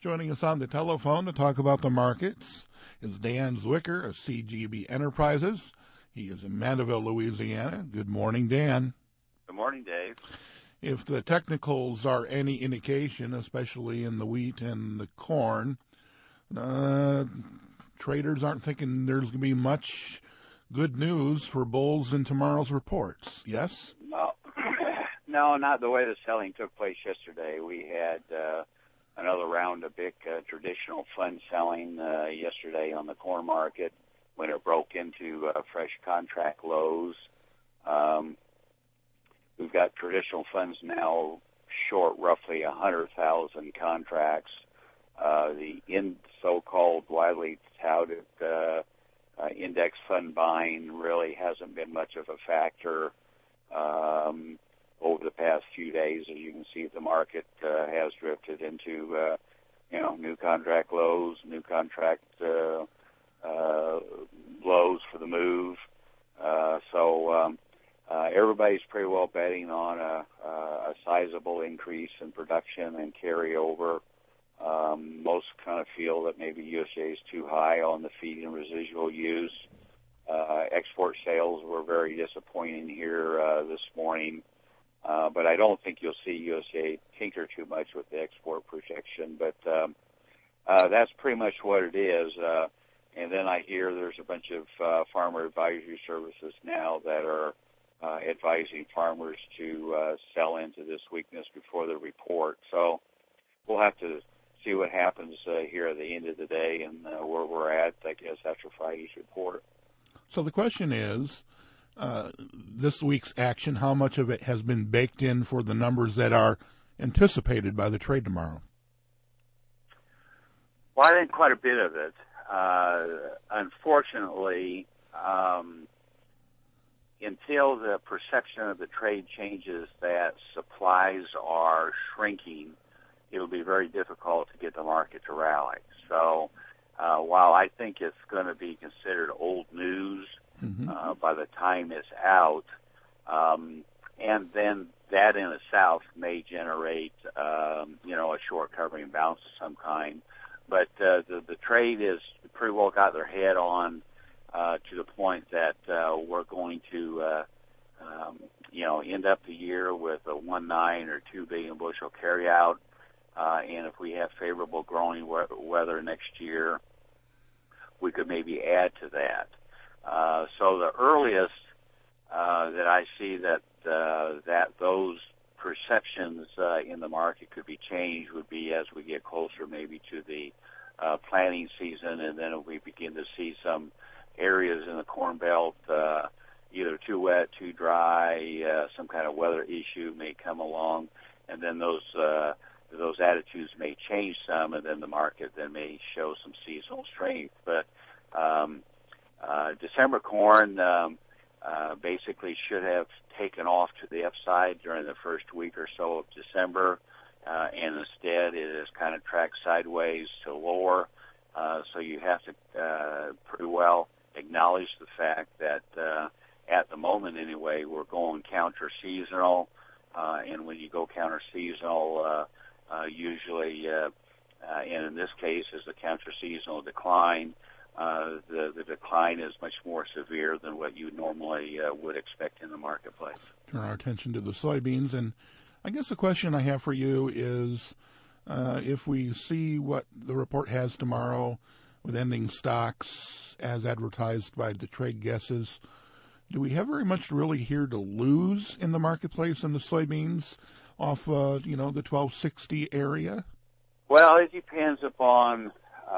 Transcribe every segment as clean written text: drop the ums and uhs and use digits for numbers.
Joining us on the telephone to talk about the markets is Dan Zwicker of CGB Enterprises. He is in Mandeville, Louisiana. Good morning, Dan. Good morning, Dave. If the technicals are any indication, especially in the wheat and the corn, traders aren't thinking there's going to be much good news for bulls in tomorrow's reports. Yes? No, not the way the selling took place yesterday. We had another round of big traditional fund selling yesterday on the corn market when it broke into fresh contract lows. We've got traditional funds now short roughly 100,000 contracts. The so-called widely touted index fund buying really hasn't been much of a factor over the past few days. As you can see, the market has drifted into new contract lows, new contract lows for the move. So everybody's pretty well betting on a sizable increase in production and carryover. Most kind of feel that maybe USDA is too high on the feed and residual use. Export sales were very disappointing here this morning, but I don't think you'll see USDA tinker too much with the export projection. But that's pretty much what it is. And then I hear there's a bunch of farmer advisory services now that are advising farmers to sell into this weakness before the report. So we'll have to see what happens here at the end of the day and where we're at, I guess, after Friday's report. So the question is, this week's action, how much of it has been baked in for the numbers that are anticipated by the trade tomorrow? Well, I think quite a bit of it. Unfortunately, until the perception of the trade changes that supplies are shrinking, it'll be very difficult to get the market to rally. So while I think it's going to be considered old news by the time it's out, and then that in itself may generate, a short covering bounce of some kind. But the trade is pretty well got their head on to the point that we're going to, end up the year with a 1.9 or 2 billion bushel carryout. And if we have favorable growing weather next year, we could maybe add to that. So the earliest that I see that those perceptions in the market could be changed would be as we get closer maybe to the planting season, and then we begin to see some areas in the Corn Belt either too wet, too dry, some kind of weather issue may come along, and then those attitudes may change some, and then the market then may show some seasonal strength. But December corn basically should have taken off to the upside during the first week or so of December, and instead it has kind of tracked sideways to lower. So you have to pretty well acknowledge the fact that at the moment anyway, we're going counter-seasonal, and when you go counter-seasonal, usually, and in this case, is a counter-seasonal decline. The decline is much more severe than what you normally would expect in the marketplace. Turn our attention to the soybeans, and I guess the question I have for you is, if we see what the report has tomorrow with ending stocks as advertised by the trade guesses, do we have very much really here to lose in the marketplace in the soybeans off, the 1260 area? Well, it depends upon,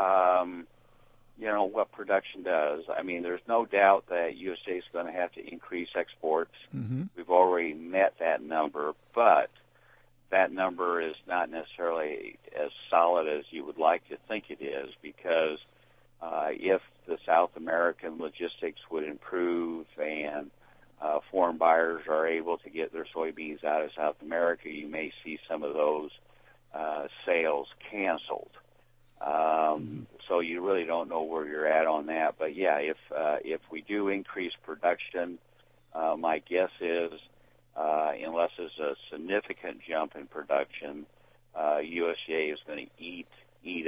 what production does. I mean, there's no doubt that USA is going to have to increase exports. We've already met that number, but that number is not necessarily as solid as you would like to think it is, because if the South American logistics would improve and foreign buyers are able to get their soybeans out of South America, you may see some of those sales canceled. So you really don't know where you're at on that. But yeah, if we do increase production, my guess is, unless there's a significant jump in production, USDA is going to eat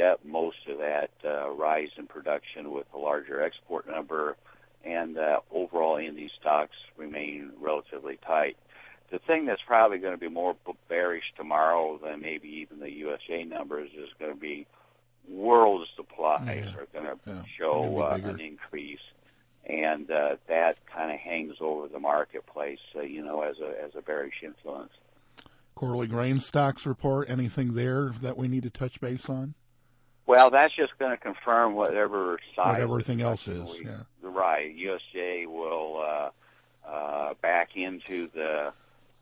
production with a larger export number, and overall ending stocks remain relatively tight. The thing that's probably going to be more bearish tomorrow than maybe even the USDA numbers is going to be world supplies are going to show an increase, and that kind of hangs over the marketplace, as a bearish influence. Quarterly grain stocks report, anything there that we need to touch base on? Well, that's just going to confirm whatever everything else is. Right. USDA will back into the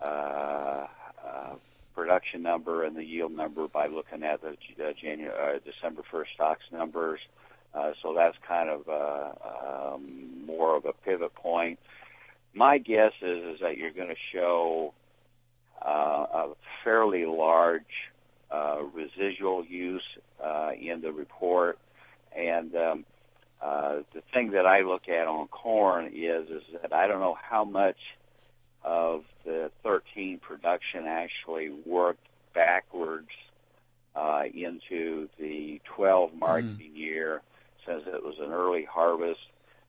production number and the yield number by looking at the December 1st stocks numbers. So that's kind of more of a pivot point. My guess is that you're going to show a fairly large residual use in the report. And the thing that I look at on corn is that I don't know how much of the 13 production actually worked backwards into the 12 marketing year, since it was an early harvest.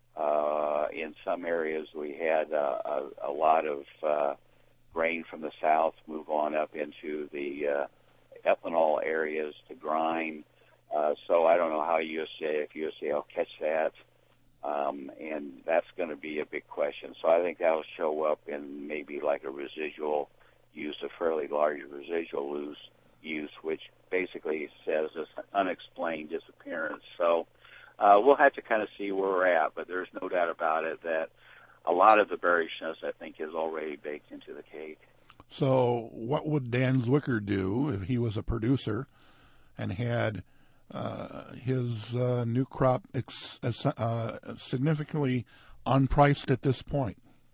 In some areas we had a lot of grain from the south move on up into the ethanol areas to grind. So I don't know how if USDA will catch that. And that's going to be a big question. So I think that will show up in maybe like a residual use, a fairly large residual use, which basically says this unexplained disappearance. So we'll have to kind of see where we're at, but there's no doubt about it that a lot of the bearishness, I think, is already baked into the cake. So what would Dan Zwicker do if he was a producer and had his new crop significantly unpriced at this point?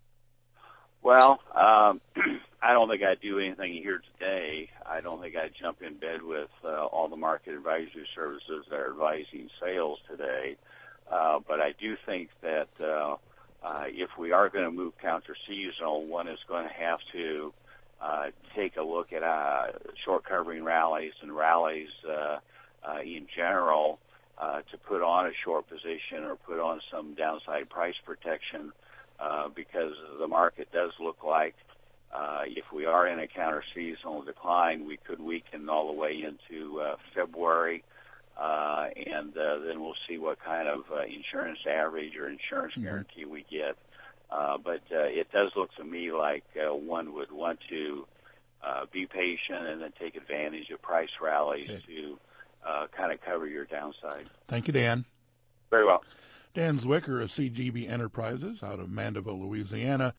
Well, I don't think I'd do anything here today. I don't think I'd jump in bed with all the market advisory services that are advising sales today. But I do think that if we are going to move counter-seasonal, one is going to have to take a look at short covering rallies and rallies in general to put on a short position or put on some downside price protection because the market does look like if we are in a counter-seasonal decline, we could weaken all the way into February, and then we'll see what kind of insurance average or insurance guarantee we get. But it does look to me like one would want to be patient and then take advantage of price rallies to kind of cover your downside. Thank you, Dan. Very well. Dan Zwicker of CGB Enterprises out of Mandeville, Louisiana.